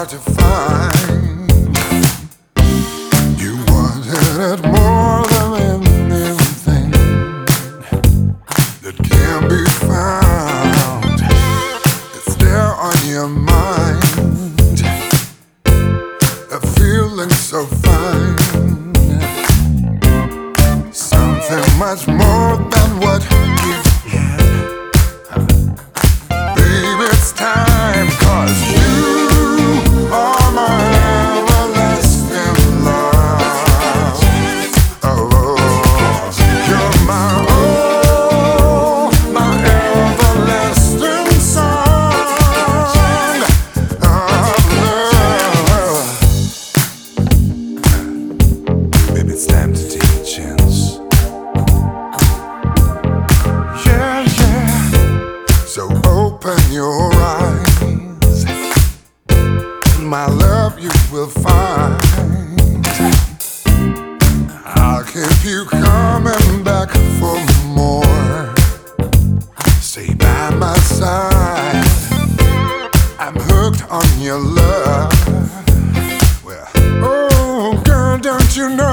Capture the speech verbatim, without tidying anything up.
hard to find. You wanted it more than anything that can be found. It's there on your mind, a feeling so fine, something much more than what you've had. Baby, it's time, 'cause you are my everlasting love. Oh, you're my oh, my everlasting song of love. Baby, it's time to take a chance. Yeah, yeah. So open your eyes, my love you will find. I'll keep you coming back for more. Stay by my side, I'm hooked on your love. Well, oh girl, don't you know